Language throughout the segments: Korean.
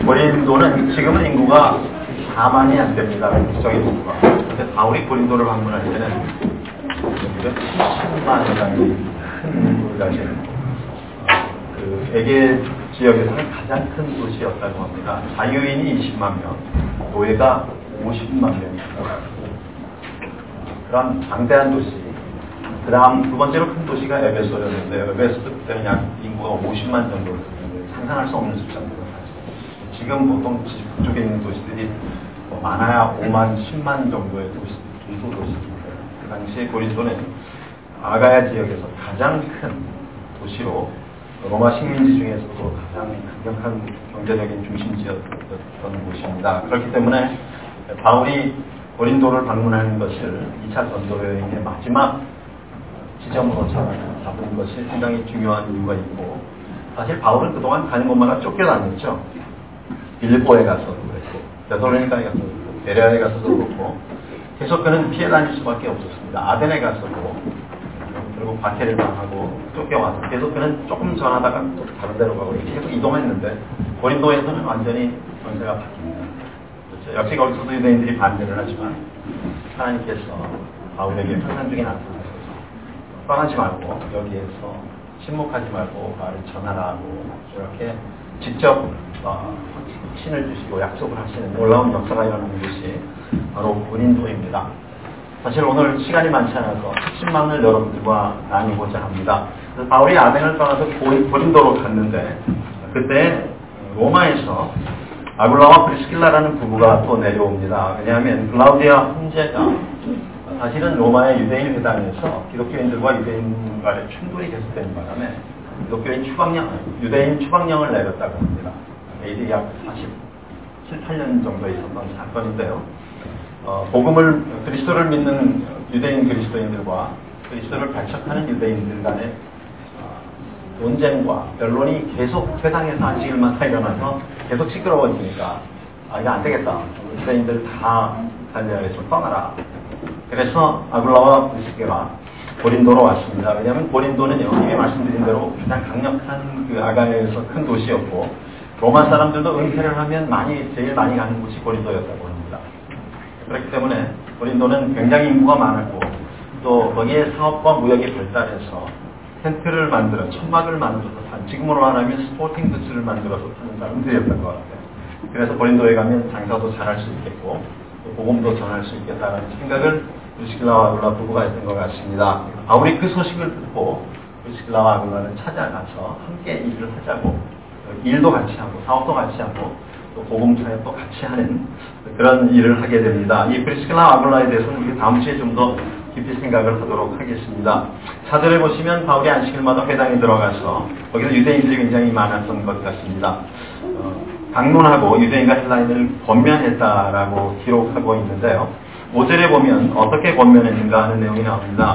고린도는 지금은 인구가 4만이 안 됩니다. 국적인 인구가. 근데 바울이 고린도를 방문할 때는 10만 해당이 큰 인구를 가진 그 에게 지역에서는 가장 큰 도시였다고 합니다. 자유인이 20만 명, 노예가 50만 명입니다. 그런 장대한 도시. 그 다음 두 번째로 큰 도시가 에베소였는데 에베소도 그때는 약 인구가 50만 정도 상상할 수 없는 숫자입니다. 지금 보통 북쪽에 있는 도시들이 많아야 5만, 10만 정도의 도시, 중소도시입니다. 그 당시에 고린도는 아가야 지역에서 가장 큰 도시로 로마 식민지 중에서도 가장 강력한 경제적인 중심지였던 곳입니다. 그렇기 때문에 바울이 고린도를 방문하는 것을 2차 전도 여행의 마지막 지점으로 잡은 것이 상당히 중요한 이유가 있고, 사실 바울은 그동안 가는 곳마다 쫓겨다녔죠. 빌립보에 가서도 그랬고, 데살로니가에 가서도 그렇고, 베레아에 가서도 그렇고, 계속 그는 피해 다닐 수밖에 없었습니다. 아덴에 가서도, 그리고 박해를 당하고 쫓겨와서 계속 그는 조금 전하다가 또 다른 데로 가고 이렇게 계속 이동했는데, 고린도에서는 완전히 전세가 바뀝니다. 그렇죠? 역시 거기서도 유대인들이 반대를 하지만 하나님께서 바울에게 환상 중에 나타나셔서 떠나지 말고 여기에서 침묵하지 말고 말을 전하라고 이렇게 직접 신을 주시고 약속을 하시는 놀라운 역사가 일어나는 곳이 바로 고린도입니다. 사실 오늘 시간이 많지 않아서 핵심만을 여러분들과 나누고자 합니다. 그래서 바울이 아덴을 떠나서 고린도로 갔는데 그때 로마에서 아굴라와 프리스킬라라는 부부가 또 내려옵니다. 왜냐하면 클라우디아 황제가 사실은 로마의 유대인 회당에서 기독교인들과 유대인 간의 충돌이 계속되는 바람에 유대인 추방령을 내렸다고 합니다. AD 약 47, 8년 정도에 있었던 사건인데요. 그리스도를 믿는 유대인 그리스도인들과 그리스도를 발척하는 유대인들 간의 논쟁과 변론이 계속 회당에서 안식일마다 일어나서 계속 시끄러워지니까 이거 안 되겠다. 유대인들 다 갈레아에서 떠나라. 그래서 아굴라와 프리스킬라가 고린도로 왔습니다. 왜냐하면 고린도는요, 이미 말씀드린 대로 가장 강력한 그 아가야에서 큰 도시였고, 로마 사람들도 은퇴를 하면 제일 많이 가는 곳이 고린도였다고 합니다. 그렇기 때문에 고린도는 굉장히 인구가 많았고, 또 거기에 사업과 무역이 발달해서 텐트를 만들어, 천막을 만들어서 지금으로 말하면 스포팅 굿즈를 만들어서 파는 사람들이었던 것 같아요. 그래서 고린도에 가면 장사도 잘할 수 있겠고, 복음도 전할 수 있겠다는 생각을 프리스킬라와 아굴라 부부가 했던 것 같습니다. 바울이 그 소식을 듣고 프리스킬라와 아굴라를 찾아가서 함께 일을 하자고, 일도 같이 하고 사업도 같이 하고 또 복음 사역도 같이 하는 그런 일을 하게 됩니다. 이 프리스킬라와 아굴라에 대해서는 우리 다음 주에 좀 더 깊이 생각을 하도록 하겠습니다. 사절에 보시면 바울이 안식일마다 회당에 들어가서 거기서 유대인들이 굉장히 많았던 것 같습니다. 강론하고 유대인과 헬라인을 권면했다라고 기록하고 있는데요. 5절에 보면 어떻게 권면했는가 하는 내용이 나옵니다.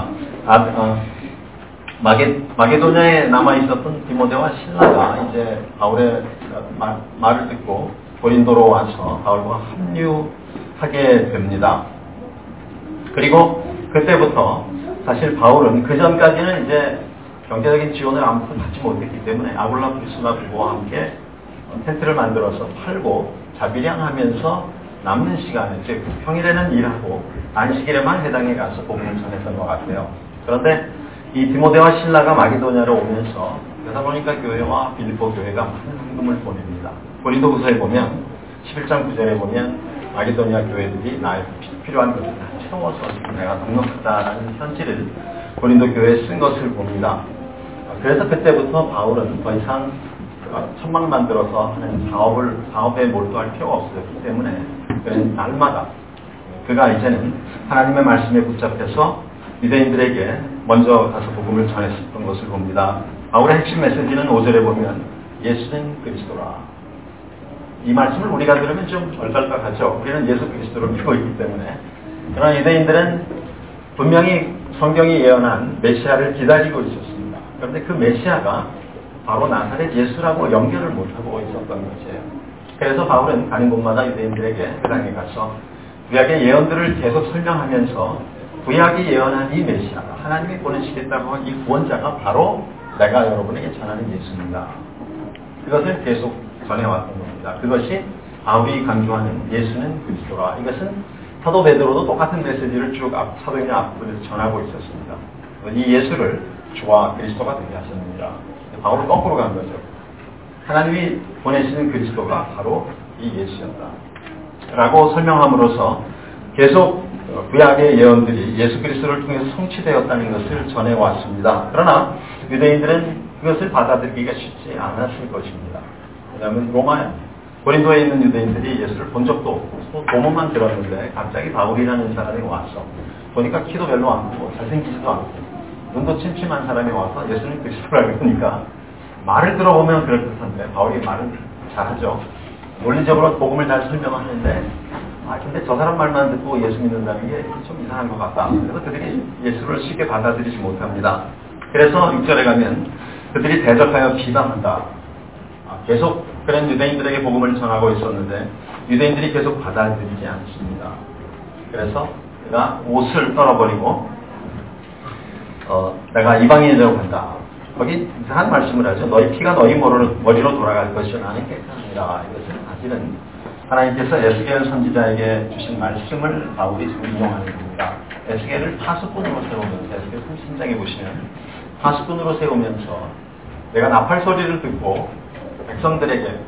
마게도냐에 남아있었던 디모데와 실라가 이제 바울의 말을 듣고 고린도로 와서 바울과 합류하게 됩니다. 그리고 그때부터 사실 바울은 그 전까지는 이제 경제적인 지원을 아무것도 받지 못했기 때문에 아굴라 프리스킬라 부부와 함께 텐트를 만들어서 팔고 자비량하면서 남는 시간에 즉 평일에는 일하고 안식일에만 회당에 가서 복음을 전했던 것 같아요. 그런데 이 디모데와 실라가 마게도냐로 오면서 데살로니가 교회와 빌립보 교회가 많은 헌금을 보냅니다. 고린도후서에 보면 11장 9절에 보면 마게도냐 교회들이 나의 필요한 것을 다 채워서 내가 넉넉하다라는 편지를 고린도 교회에 쓴 것을 봅니다. 그래서 그때부터 바울은 더 이상 천막 만들어서 하는 사업에 몰두할 필요가 없었기 때문에 그는 날마다 그가 이제는 하나님의 말씀에 붙잡혀서 유대인들에게 먼저 가서 복음을 전했었던 것을 봅니다. 바울의 핵심 메시지는 5절에 보면 예수는 그리스도라. 이 말씀을 우리가 들으면 좀 얼떨떨하죠. 우리는 예수 그리스도를 믿고 있기 때문에. 그러나 유대인들은 분명히 성경이 예언한 메시아를 기다리고 있었습니다. 그런데 그 메시아가 바로 나사렛 예수라고 연결을 못하고 있었던 것이에요. 그래서 바울은 가는 곳마다 유대인들에게 회당에 가서 구약의 예언들을 계속 설명하면서 구약이 예언한 이 메시아가 하나님이 보내시겠다고 한 이 구원자가 바로 내가 여러분에게 전하는 예수입니다. 그것을 계속 전해왔던 겁니다. 그것이 바울이 강조하는 예수는 그리스도라. 이것은 사도 베드로도 똑같은 메시지를 쭉 사도행전 앞부분에서 전하고 있었습니다. 이 예수를 주와 그리스도가 되게 하셨느니라. 바울은 거꾸로 간 거죠. 하나님이 보내시는 그리스도가 바로 이 예수였다 라고 설명함으로써 계속 구약의 예언들이 예수 그리스도를 통해서 성취되었다는 것을 전해왔습니다. 그러나 유대인들은 그것을 받아들이기가 쉽지 않았을 것입니다. 왜냐하면 고린도에 있는 유대인들이 예수를 본 적도 없고 소문만 들었는데 갑자기 바울이라는 사람이 와서 보니까 키도 별로 안 크고 잘생기지도 않고 눈도 침침한 사람이 와서 예수는 그리스도라고 하니까 말을 들어보면 그럴듯한데 바울이 말은 잘하죠. 논리적으로 복음을 잘 설명하는데 근데 저 사람 말만 듣고 예수 믿는다는 게 좀 이상한 것 같다. 그래서 그들이 예수를 쉽게 받아들이지 못합니다. 그래서 6절에 가면 그들이 대적하여 비방한다. 계속 그런 유대인들에게 복음을 전하고 있었는데 유대인들이 계속 받아들이지 않습니다. 그래서 내가 옷을 떨어버리고 내가 이방인이라고 한다. 거기 이상한 말씀을 하죠. 너희 피가 너희 머리로 돌아갈 것이 나는 깨끗하니라. 이것은 사실은 하나님께서 에스겔 선지자에게 주신 말씀을 바울이 지금 인용하는 겁니다. 에스겔을 파수꾼으로 세우면서 에스겔 33장에 보시면 파수꾼으로 세우면서 내가 나팔 소리를 듣고 백성들에게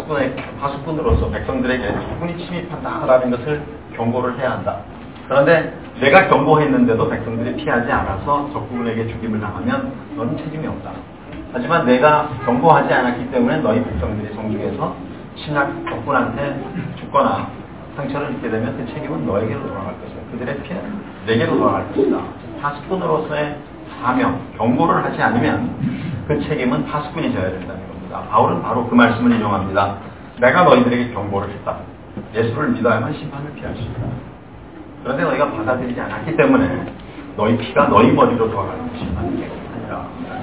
파수꾼으로서 백성들에게 적군이 침입한다라는 것을 경고를 해야 한다. 그런데 내가 경고했는데도 백성들이 피하지 않아서 적군에게 죽임을 당하면 너는 책임이 없다. 하지만 내가 경고하지 않았기 때문에 너희 백성들이 성중에서 신약 적군한테 죽거나 상처를 입게 되면 그 책임은 너에게로 돌아갈 것이다. 그들의 피해는 내게로 돌아갈 것이다. 파수꾼으로서의 사명, 경고를 하지 않으면 그 책임은 파수꾼이 져야 된다는 겁니다. 바울은 바로 그 말씀을 인용합니다. 내가 너희들에게 경고를 했다. 예수를 믿어야만 심판을 피할 수 있다. 그런데 너희가 받아들이지 않았기 때문에 너희 피가 너희 머리로 돌아갈 것이 아니라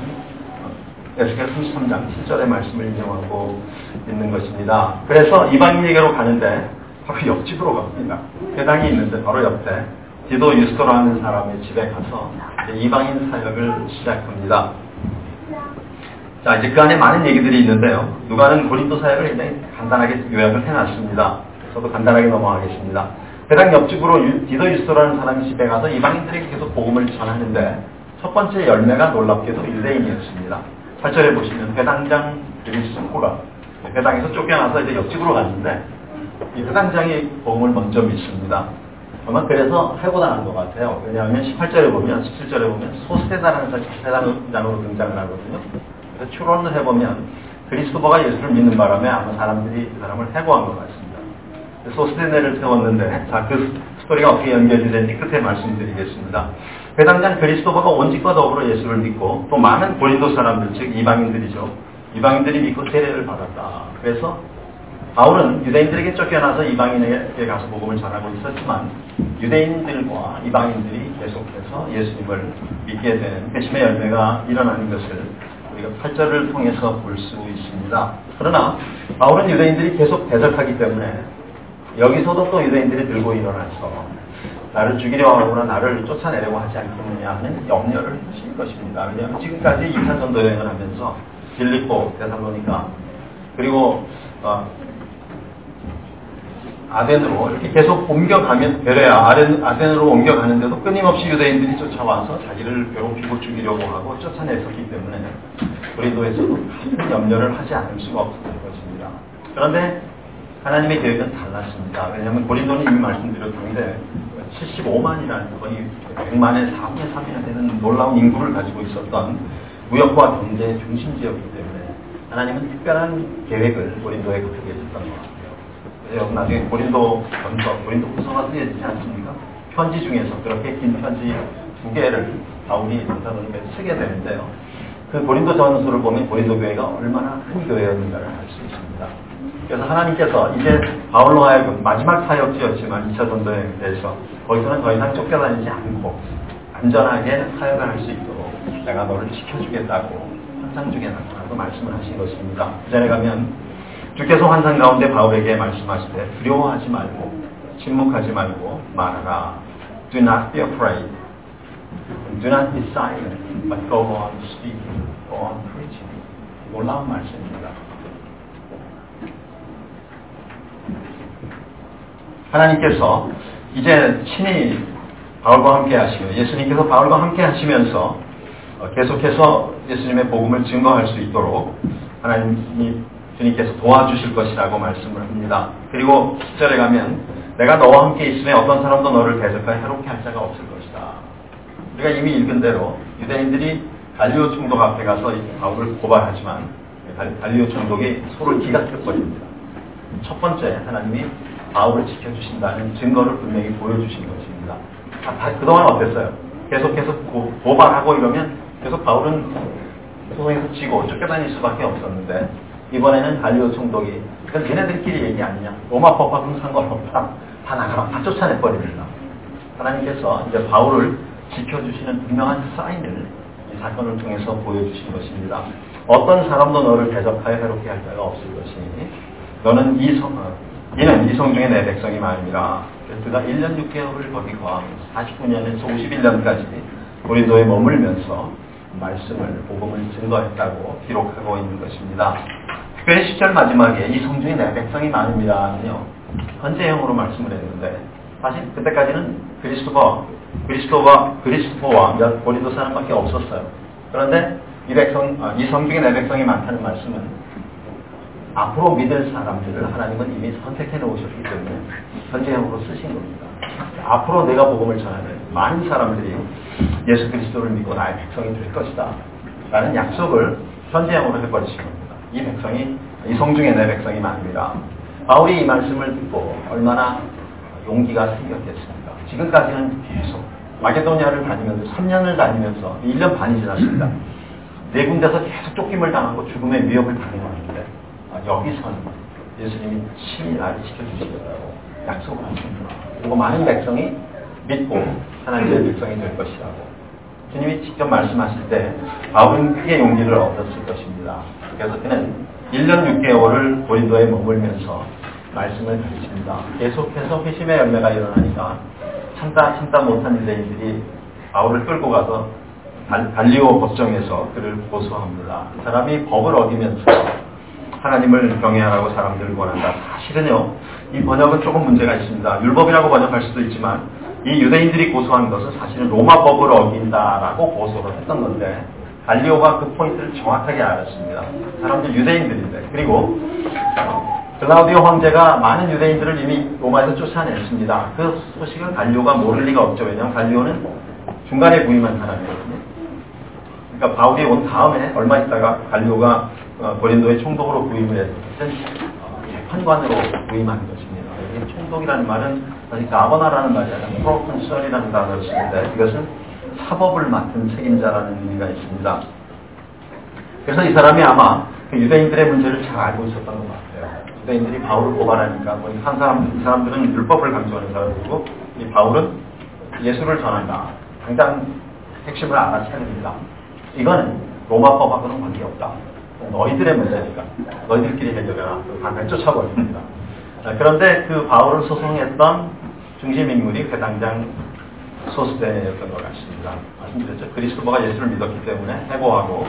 에스겔 33장 7절의 말씀을 인용하고 있는 것입니다. 그래서 이방인에게로 가는데 바로 옆집으로 갑니다. 회당이 있는데 바로 옆에 디도 유스토라는 사람의 집에 가서 이방인 사역을 시작합니다. 자, 이제 그 안에 많은 얘기들이 있는데요. 누가는 고린도 사역을 굉장히 간단하게 요약을 해놨습니다. 저도 간단하게 넘어가겠습니다. 회당 옆집으로 디도 유스토라는 사람의 집에 가서 이방인들에게 계속 복음을 전하는데 첫 번째 열매가 놀랍게도 유대인이었습니다. 8절에 보시면 회당장 그리스도가 회당에서 쫓겨나서 이제 옆집으로 갔는데 이 회당장이 복음을 먼저 믿습니다. 아마 그래서 해고당한 것 같아요. 왜냐하면 18절에 보면 17절에 보면 소스테다라는 사람으로 등장을 하거든요. 그래서 추론을 해보면 그리스도가 예수를 믿는 바람에 아마 사람들이 그 사람을 해고한 것 같습니다. 소스테네를 세웠는데 자, 그 스토리가 어떻게 연결이 되는지 끝에 말씀드리겠습니다. 회당장 그리스도가 온 집과 더불어 예수를 믿고 또 많은 고린도 사람들, 즉 이방인들이죠. 이방인들이 믿고 세례를 받았다. 그래서 바울은 유대인들에게 쫓겨나서 이방인에게 가서 복음을 전하고 있었지만 유대인들과 이방인들이 계속해서 예수님을 믿게 되는 회심의 열매가 일어나는 것을 우리가 8절을 통해서 볼 수 있습니다. 그러나 바울은 유대인들이 계속 대적하기 때문에 여기서도 또 유대인들이 들고 일어나서 나를 죽이려 하거나 나를 쫓아내려고 하지 않겠느냐 하는 염려를 하실 것입니다. 왜냐하면 지금까지 2차 전도 여행을 하면서 빌립보, 데살로니가 그리고 아덴으로 이렇게 계속 옮겨가면 베레아, 아덴으로 옮겨가는데도 끊임없이 유대인들이 쫓아와서 자기를 괴롭히고 죽이려고 하고 쫓아냈었기 때문에 고린도에서도 같은 염려를 하지 않을 수가 없었을 것입니다. 그런데 하나님의 계획은 달랐습니다. 왜냐하면 고린도는 이미 말씀드렸는데 75만이라는 거의 100만의 4분의 3이나 되는 놀라운 인구를 가지고 있었던 무역과 경제의 중심지였기 때문에 하나님은 특별한 계획을 고린도에 갖게 해줬던 것 같아요. 그래서 나중에 고린도 후서가 쓰여지지 않습니까? 편지 중에서 그렇게 긴 편지 2개를 바울이 전사로니까 쓰게 되는데요. 그 고린도 전서를 보면 고린도 교회가 얼마나 큰 교회였는가를 알 수 있습니다. 그래서 하나님께서 이제 바울로 하여금 마지막 사역지였지만 2차 전도에 대해서 거기서는 더 이상 쫓겨다니지 않고 안전하게 사역을 할 수 있도록 내가 너를 지켜주겠다고 환상 중에 나타나서 말씀을 하신 것입니다. 그 전에 가면 주께서 환상 가운데 바울에게 말씀하시되 두려워하지 말고 침묵하지 말고 말하라. Do not be afraid. Do not be silent. But go on speaking. Go on preaching. 놀라운 말씀입니다. 하나님께서 이제 친히 바울과 함께 하시며 예수님께서 바울과 함께 하시면서 계속해서 예수님의 복음을 증거할 수 있도록 하나님이 주님께서 도와주실 것이라고 말씀을 합니다. 그리고 10절에 가면 내가 너와 함께 있으면 어떤 사람도 너를 대적하여 해롭게 할 자가 없을 것이다. 우리가 이미 읽은 대로 유대인들이 갈리오 총독 앞에 가서 바울을 고발하지만 갈리오 총독이 소를 기각해버립니다. 첫 번째 하나님이 바울을 지켜주신다는 증거를 분명히 보여주신 것입니다. 그동안 어땠어요? 계속해서 고발하고 이러면 계속 바울은 소송에서 지고 쫓겨다닐 수밖에 없었는데 이번에는 갈리오 총독이 그건 얘네들끼리 얘기 아니냐, 로마 법하고는 상관없다, 다 나가라, 다 쫓아내버립니다. 하나님께서 이제 바울을 지켜주시는 분명한 사인을 이 사건을 통해서 보여주신 것입니다. 어떤 사람도 너를 대적하여 해롭게 할 자가 없을 것이니 너는 이는 이 성중에 내 백성이 말이라. 그가 1년 6개월을 거기 거하면서 49년에서 51년까지 고린도에 머물면서 말씀을, 복음을 증거했다고 기록하고 있는 것입니다. 특별히 10절 마지막에 이 성중에 내 백성이 많음이라는요, 현재형으로 말씀을 했는데 사실 그때까지는 그리스도와 몇 고린도 사람밖에 없었어요. 그런데 이 성중에 내 백성이 많다는 말씀은 앞으로 믿을 사람들을 하나님은 이미 선택해 놓으셨기 때문에 현재형으로 쓰신 겁니다. 앞으로 내가 복음을 전하면 많은 사람들이 예수 그리스도를 믿고 나의 백성이 될 것이다 라는 약속을 현재형으로 해버리신 겁니다. 이 성중에 내 백성이 많습니다. 바울이 이 말씀을 듣고 얼마나 용기가 생겼겠습니까? 지금까지는 계속 마게도니아를 다니면서 3년을 다니면서 1년 반이 지났습니다. 네 군데서 계속 쫓김을 당하고 죽음의 위협을 당해왔는데 여기서는 예수님이 친히 나를 지켜주시겠다고 약속을 하십니다. 그리고 많은 백성이 믿고 하나님의 백성이 될 것이라고 주님이 직접 말씀하실 때 바울은 크게 용기를 얻었을 것입니다. 그래서 그는 1년 6개월을 고린도에 머물면서 말씀을 가르칩니다. 계속해서 회심의 열매가 일어나니까 참다 못한 유대인들이 바울을 끌고 가서 갈리오 법정에서 그를 고소합니다. 그 사람이 법을 어기면서 하나님을 경외하라고 사람들을 권한다. 사실은요, 이 번역은 조금 문제가 있습니다. 율법이라고 번역할 수도 있지만 이 유대인들이 고소한 것은 사실은 로마법을 어긴다라고 고소를 했던 건데 갈리오가 그 포인트를 정확하게 알았습니다. 사람들 유대인들인데, 그리고 글라우디오 황제가 많은 유대인들을 이미 로마에서 쫓아냈습니다. 그 소식을 갈리오가 모를 리가 없죠. 왜냐하면 갈리오는 중간에 부임한 사람이거든요. 그러니까 바울이 온 다음에 얼마 있다가 갈리오가 고린도의 총독으로 부임을 했을 때 재판관으로 부임한 것입니다. 이 총독이라는 말은 사실 가버나라는 말이 아니라 프로컨설이라는 단어를 쓰는데 이것은 사법을 맡은 책임자라는 의미가 있습니다. 그래서 이 사람이 아마 그 유대인들의 문제를 잘 알고 있었던 것 같아요. 유대인들이 바울을 고발하니까 이 사람들은 율법을 강조하는 사람들이고 이 바울은 예수를 전한다. 당장 핵심을 알아차립니다. 이거는 로마법하고는 관계없다. 너희들의 문제니까 너희들끼리 해결해라. 당장 쫓아버립니다. 그런데 그 바울을 소송했던 중심 인물이 회당장 소스데네였던 것 같습니다. 말씀드렸죠. 그리스도가 예수를 믿었기 때문에 해고하고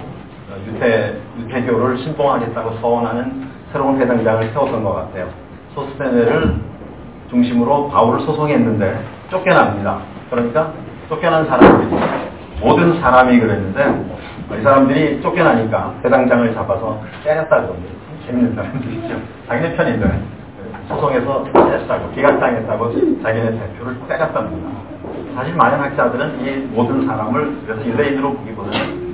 유태교를 신봉하겠다고 서원하는 새로운 회당장을 세웠던 것 같아요. 소스데네를 중심으로 바울을 소송했는데 쫓겨납니다. 그러니까 쫓겨난 사람들이 모든 사람이 그랬는데 이 사람들이 쫓겨나니까 회당장을 잡아서 때렸다고 합니다. 재밌는 사람들이죠. 자기네 편인데 소송에서 때렸다고 기각당했다고 자기네 대표를 때렸답니다. 사실 많은 학자들은 이 모든 사람을 그래서 유대인으로 보기보다는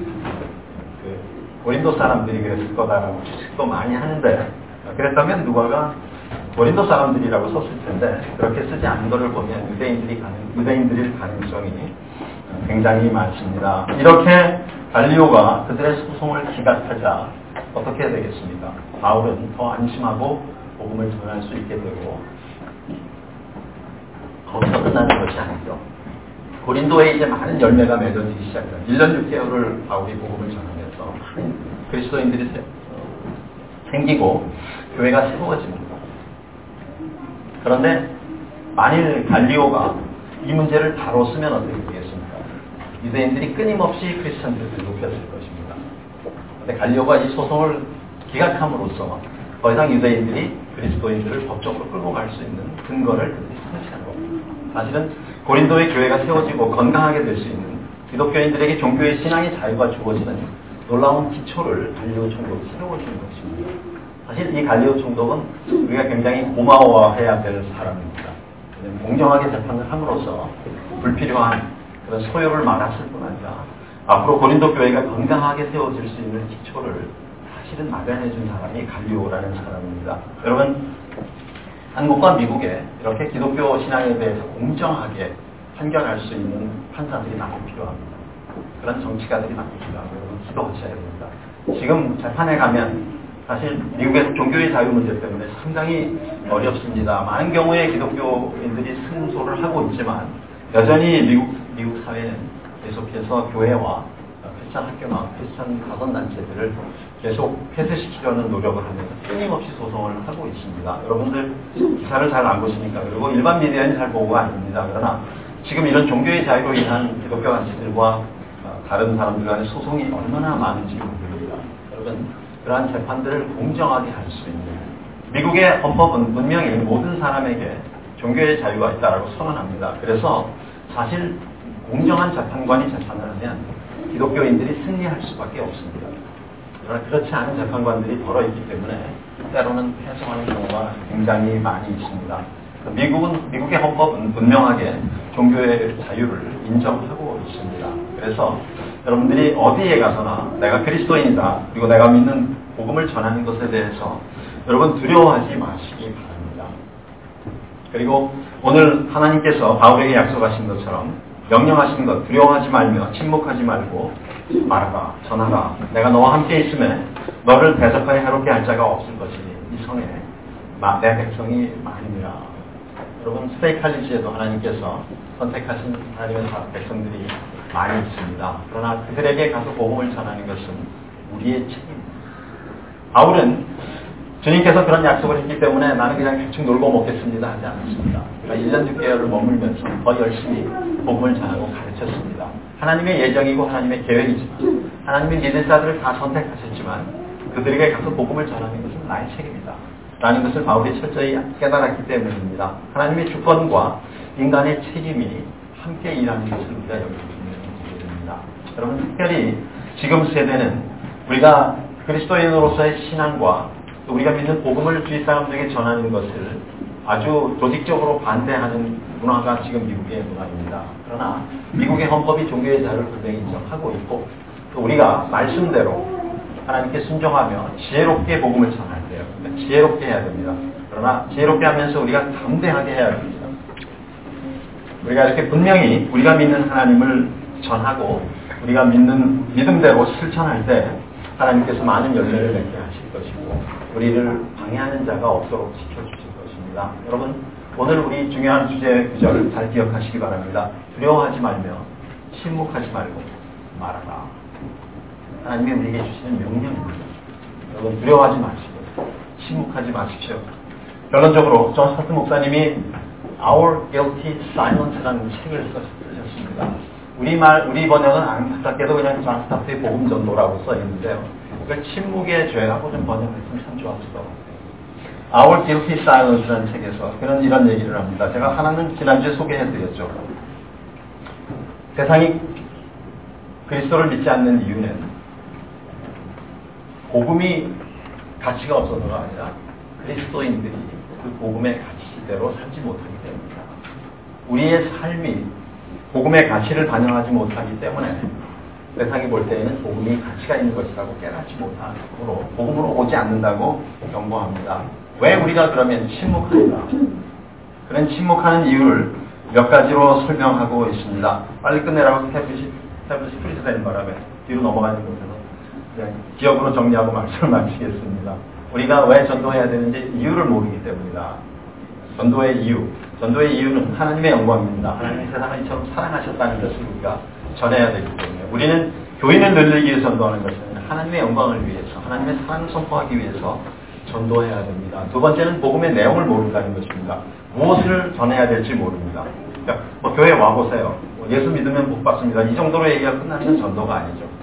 고린도 사람들이 그랬을 거다라고 추측도 많이 하는데 그랬다면 누가가 고린도 사람들이라고 썼을 텐데 그렇게 쓰지 않은 것을 보면 유대인들일 가능성이 굉장히 많습니다. 이렇게 갈리오가 그들의 소송을 기각하자 어떻게 되겠습니까? 바울은 더 안심하고 복음을 전할 수 있게 되고 거기서 끝나는 것이 아니죠. 고린도에 이제 많은 열매가 맺어지기 시작해요. 1년 6개월을 바울이 복음을 전하면서 많은 그리스도인들이 생기고 교회가 세워집니다. 그런데 만일 갈리오가 이 문제를 다뤘으면 어떻게 되겠습니까? 유대인들이 끊임없이 크리스천들을 높였을 것입니다. 그런데 갈리오가 이 소송을 기각함으로써 더 이상 유대인들이 그리스도인들을 법적으로 끌고 갈 수 있는 근거를 그들이 상실한 겁니다. 사실은 고린도의 교회가 세워지고 건강하게 될 수 있는 기독교인들에게 종교의 신앙의 자유가 주어지는 놀라운 기초를 갈리오 총독이 세워준 것입니다. 사실 이 갈리오 총독은 우리가 굉장히 고마워해야 될 사람입니다. 공정하게 재판을 함으로써 불필요한 그런 소요를 막았을 뿐 아니라 앞으로 고린도 교회가 건강하게 세워질 수 있는 기초를 사실은 마련해 준 사람이 갈리오라는 사람입니다. 여러분, 한국과 미국에 이렇게 기독교 신앙에 대해서 공정하게 판결할 수 있는 판사들이 많이 필요합니다. 그런 정치가들이 많이 필요하고 여러분 기도하셔야 됩니다. 지금 재판에 가면 사실 미국에서 종교의 자유 문제 때문에 상당히 어렵습니다. 많은 경우에 기독교인들이 승소를 하고 있지만 여전히 미국 사회는 계속해서 교회와 크리스찬 학교나 크리스찬 가선단체들을 계속 폐쇄시키려는 노력을 하면서 끊임없이 소송을 하고 있습니다. 여러분들 기사를 잘 안 보시니까 그리고 일반 미디어는 잘 보고 아닙니다. 그러나 지금 이런 종교의 자유로 인한 기독교 단체들과 다른 사람들 간의 소송이 얼마나 많은지 모릅니다. 여러분, 그러한 재판들을 공정하게 할 수 있는 미국의 헌법은 분명히 모든 사람에게 종교의 자유가 있다라고 선언합니다. 그래서 사실 공정한 재판관이 재판을 하면 기독교인들이 승리할 수밖에 없습니다. 그러나 그렇지 않은 재판관들이 더러 있기 때문에 때로는 패소하는 경우가 굉장히 많이 있습니다. 미국의 헌법은 분명하게 종교의 자유를 인정하고 있습니다. 그래서 여러분들이 어디에 가서나 내가 그리스도인이다, 그리고 내가 믿는 복음을 전하는 것에 대해서 여러분 두려워하지 마시기 바랍니다. 그리고 오늘 하나님께서 바울에게 약속하신 것처럼 명령하신 것, 두려워하지 말며 침묵하지 말고 말하라, 전하라. 내가 너와 함께 있음에 너를 대적하여 해롭게 할 자가 없을 것이니 이 성에 내 백성이 많으니라. 여러분, 스테이칼리지에도 하나님께서 선택하신 하나님의 백성들이 많이 있습니다. 그러나 그들에게 가서 복음을 전하는 것은 우리의 책임입니다. 바울은 주님께서 그런 약속을 했기 때문에 나는 그냥 대충 놀고 먹겠습니다 하지 않았습니다. 그러니까 1년 6개월을 머물면서 더 열심히 복음을 전하고 가르쳤습니다. 하나님의 예정이고 하나님의 계획이지만 하나님의 믿을 자들을 다 선택하셨지만 그들에게 가서 복음을 전하는 것은 나의 책임이다 라는 것을 바울이 철저히 깨달았기 때문입니다. 하나님의 주권과 인간의 책임이 함께 일하는 것을 우리가 여기서 보게 됩니다. 여러분, 특별히 지금 세대는 우리가 그리스도인으로서의 신앙과 또 우리가 믿는 복음을 주위 사람들에게 전하는 것을 아주 조직적으로 반대하는 문화가 지금 미국의 문화입니다. 그러나 미국의 헌법이 종교의 자유를 분명히 인정하고 있고 또 우리가 말씀대로 하나님께 순종하며 지혜롭게 복음을 전할 때요. 그러니까 지혜롭게 해야 됩니다. 그러나 지혜롭게 하면서 우리가 담대하게 해야 됩니다. 우리가 이렇게 분명히 우리가 믿는 하나님을 전하고 우리가 믿는 믿음대로 실천할 때 하나님께서 많은 열매를 맺게 하실 것이고 우리를 방해하는 자가 없도록 지켜주실 것입니다. 여러분, 오늘 우리 중요한 주제 구절을 잘 기억하시기 바랍니다. 두려워하지 말며 침묵하지 말고 말하라. 하나님이 우리에게 주시는 명령입니다. 여러분, 두려워하지 마시고 침묵하지 마십시오. 결론적으로 존 스타트 목사님이 Our Guilty Silence라는 책을 쓰셨습니다. 우리 번역은 안타깝게도 그냥 존 스타트의 복음 전도라고 써 있는데요. 그걸 침묵의 죄라고 좀 번역했으면 참 좋았을 것 같아요. Our Guilty Silence라는 책에서 이런 얘기를 합니다. 제가 하나는 지난주에 소개해드렸죠. 세상이 그리스도를 믿지 않는 이유는 복음이 가치가 없어서가 아니라 그리스도인들이 그 복음의 가치대로 살지 못하기 때문입니다. 우리의 삶이 복음의 가치를 반영하지 못하기 때문에 세상이 볼 때에는 복음이 가치가 있는 것이라고 깨닫지 못하므로 복음으로 오지 않는다고 경고합니다. 왜 우리가 그러면 침묵하는가? 그런 침묵하는 이유를 몇 가지로 설명하고 있습니다. 빨리 끝내라고 태블릿이 프리즈되는 바람에 뒤로 넘어가는 곳에서 기억으로 정리하고 말씀을 마치겠습니다. 우리가 왜 전도해야 되는지 이유를 모르기 때문이다. 전도의 이유는 하나님의 영광입니다. 하나님이 세상을 이처럼 사랑하셨다는 것을 우리가 전해야 되기 때문에 우리는 교인을 늘리기 위해서 전도하는 것은 하나님의 영광을 위해서 하나님의 사랑을 선포하기 위해서 전도해야 됩니다. 두 번째는 복음의 내용을 모른다는 것입니다. 무엇을 전해야 될지 모릅니다. 그러니까 교회 와보세요. 예수 믿으면 복 받습니다. 이 정도로 얘기가 끝나는 건 전도가 아니죠.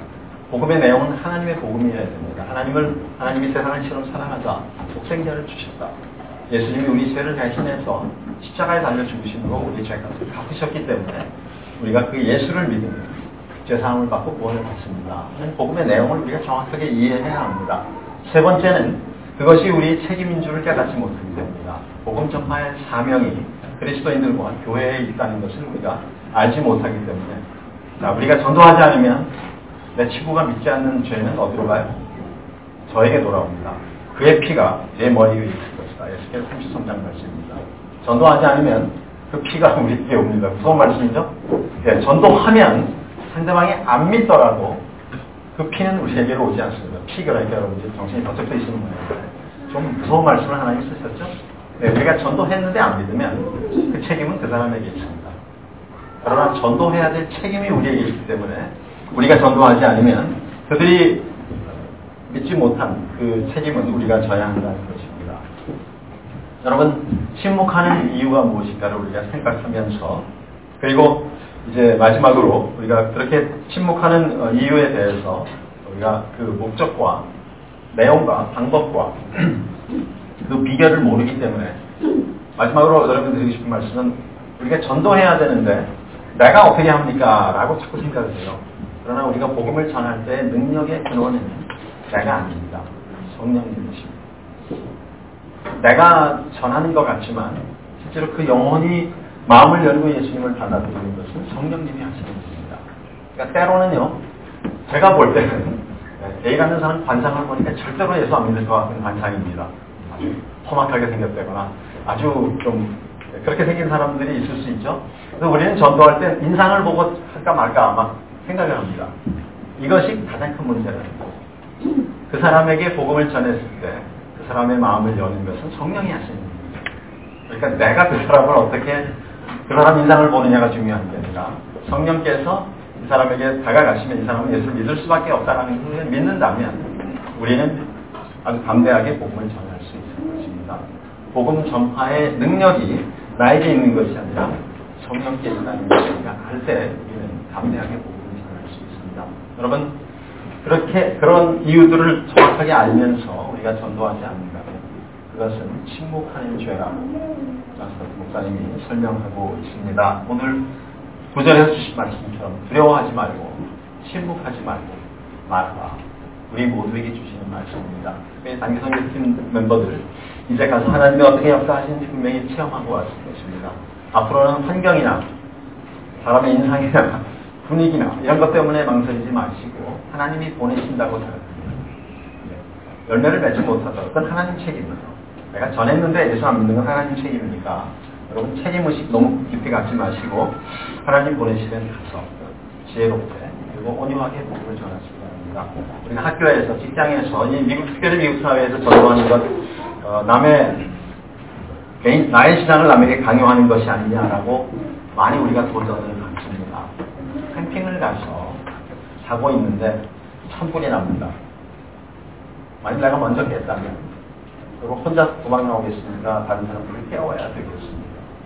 복음의 내용은 하나님의 복음이어야 됩니다. 하나님이 세상을 처럼 사랑하사 독생자를 주셨다. 예수님이 우리 죄를 대신해서 십자가에 달려 죽으심으로 우리 죄값을 갚으셨기 때문에 우리가 그 예수를 믿으면 죄사함을 받고 구원을 받습니다. 복음의 내용을 우리가 정확하게 이해해야 합니다. 세 번째는 그것이 우리의 책임인 줄을 깨닫지 못하기 때문입니다. 복음 전파의 사명이 그리스도인들과 교회에 있다는 것을 우리가 알지 못하기 때문에 자, 우리가 전도하지 않으면 내 친구가 믿지 않는 죄는 어디로 가요? 저에게 돌아옵니다. 그의 피가 내 머리 위에 있을 것이다. 에스겔 33장 말씀입니다. 전도하지 않으면 그 피가 우리에게 옵니다. 무서운 말씀이죠? 네, 전도하면 상대방이 안 믿더라도 그 피는 우리에게로 오지 않습니다. 피 그러니까 여러분들 정신이 번쩍 뜨시는 모양인데 좀 무서운 말씀을 하나님 쓰셨죠? 네, 우리가 전도했는데 안 믿으면 그 책임은 그 사람에게 있습니다. 그러나 전도해야 될 책임이 우리에게 있기 때문에 우리가 전도하지 않으면 그들이 믿지 못한 그 책임은 우리가 져야 한다는 것입니다. 여러분, 침묵하는 이유가 무엇인가를 우리가 생각하면서 그리고 이제 마지막으로 우리가 그렇게 침묵하는 이유에 대해서 우리가 그 목적과 내용과 방법과 그 비결을 모르기 때문에 마지막으로 여러분 드리고 싶은 말씀은 우리가 전도해야 되는데 내가 어떻게 합니까? 라고 자꾸 생각을 해요. 그러나 우리가 복음을 전할 때 능력의 근원은 내가 아닙니다. 성령님이십니다. 내가 전하는 것 같지만 실제로 그 영혼이 마음을 열고 예수님을 받아들이는 것은 성령님이 하시는 것입니다. 그러니까 때로는요, 제가 볼 때는 A라는 사람 관상을 보니까 절대로 예수 안 믿을 것 같은 관상입니다. 아주 험악하게 생겼다거나 아주 좀 그렇게 생긴 사람들이 있을 수 있죠. 그래서 우리는 전도할 때 인상을 보고 할까 말까 막 생각을 합니다. 이것이 가장 큰 문제는 그 사람에게 복음을 전했을 때 그 사람의 마음을 여는 것은 성령이 하시는 일입니다. 그러니까 내가 그 사람을 어떻게 그 사람 인상을 보느냐가 중요한 게 아니라 성령께서 이 사람에게 다가가시면 이 사람은 예수를 믿을 수밖에 없다는 것을 믿는다면 우리는 아주 담대하게 복음을 전할 수 있을 것입니다. 복음 전파의 능력이 나에게 있는 것이 아니라 성령께 있다는 것이니까 할 때 우리는 담대하게 복음을 전할 수 있습니다. 여러분, 그런 이유들을 정확하게 알면서 우리가 전도하지 않는다면 그것은 침묵하는 죄라고 목사님이 설명하고 있습니다. 오늘 구절에서 주신 말씀처럼 두려워하지 말고 침묵하지 말고 말하라. 우리 모두에게 주시는 말씀입니다. 단기 선교팀 멤버들 이제 가서 하나님이 어떻게 역사하시는지 분명히 체험하고 왔을 것입니다. 앞으로는 환경이나 사람의 인상이나 분위기나 이런 것 때문에 망설이지 마시고 하나님이 보내신다고 생각합니다. 열매를 맺지 못하더라도 그건 하나님 책임이에요. 내가 전했는데 예수 안 믿는 건 하나님 책임이니까 여러분 책임의식 너무 깊이 갖지 마시고 하나님 보내시면 가서 지혜롭게 그리고 온유하게 복음을 전하시기 바랍니다. 우리가 학교에서 직장에서 특별히 미국 사회에서 전도하는 것 나의 신앙을 남에게 강요하는 것이 아니냐라고 많이 우리가 도전을 갖습니다. 캠핑을 가서 자고 있는데 산불이 납니다. 만약 내가 먼저 깼다면 그리고 혼자 도망 나오겠습니까? 다른 사람들을 깨워야 되겠습니다.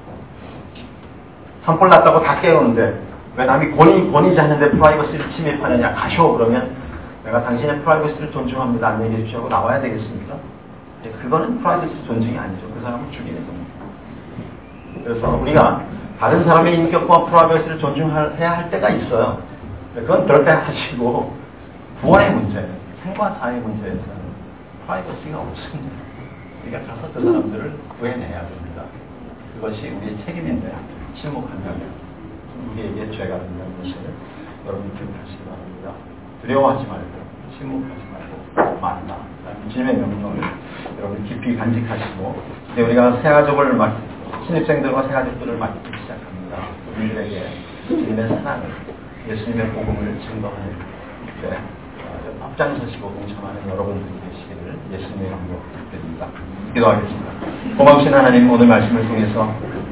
산불 났다고 다 깨우는데 왜 남이 권위지 않는데 프라이버시를 침입하느냐? 가쇼 그러면 내가 당신의 프라이버시를 존중합니다. 안녕히 계십시오 하고 나와야 되겠습니까? 그거는 프라이버시 존중이 아니죠. 그 사람을 죽이는 겁니다. 그래서 우리가 다른 사람의 인격과 프라이버시를 존중해야 할 때가 있어요. 그건 그럴 때 하시고 구원의 문제, 생과 사의 문제에서는 프라이버시가 없습니다. 우리가 가서 그 사람들을 구해내야 됩니다. 그것이 우리의 책임인데 침묵한다면 우리에게 죄가 된다는 것을 여러분 기억하시기 바랍니다. 두려워하지 말고 침묵하지 말고 말한다. 주님의 명령을 여러분 깊이 간직하시고 이제 우리가 새가족을 신입생들과 새가족들을 맡기 시작합니다. 우리들에게 주님의 사랑을 예수님의 복음을 증거하는 때 앞장서시고 동참하는 여러분들이 되시기를 예수님의 이름으로 부탁드립니다. 기도하겠습니다. 고마우신 하나님, 오늘 말씀을 통해서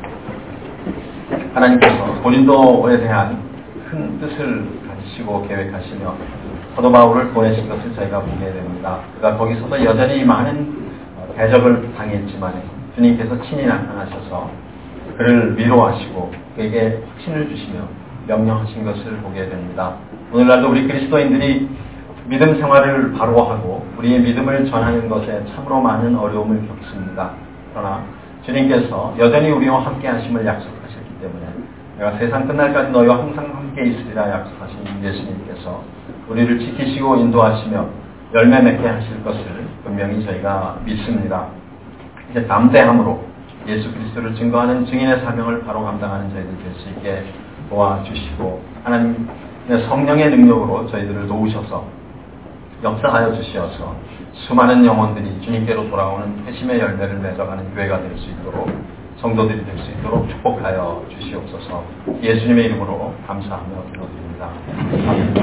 하나님께서 고린도에 대한 큰 뜻을 가지시고 계획하시며 사도 바울을 보내신 것을 저희가 보게 됩니다. 그가 거기서도 여전히 많은 대적을 당했지만 주님께서 친히 나타나셔서 그를 위로하시고 그에게 확신을 주시며 명령하신 것을 보게 됩니다. 오늘날도 우리 그리스도인들이 믿음 생활을 바로 하고 우리의 믿음을 전하는 것에 참으로 많은 어려움을 겪습니다. 그러나 주님께서 여전히 우리와 함께 하심을 약속하셨기 때문에 내가 세상 끝날까지 너희와 항상 함께 있으리라 약속하신 예수님께서 우리를 지키시고 인도하시며 열매 맺게 하실 것을 분명히 저희가 믿습니다. 이제 담대함으로 예수 그리스도를 증거하는 증인의 사명을 바로 감당하는 저희들 될 수 있게 도와주시고 하나님의 성령의 능력으로 저희들을 도우셔서 역사하여 주시어서 수많은 영혼들이 주님께로 돌아오는 회심의 열매를 맺어가는 교회가 될 수 있도록 성도들이 될 수 있도록 축복하여 주시옵소서. 예수님의 이름으로 감사하며 기도드립니다.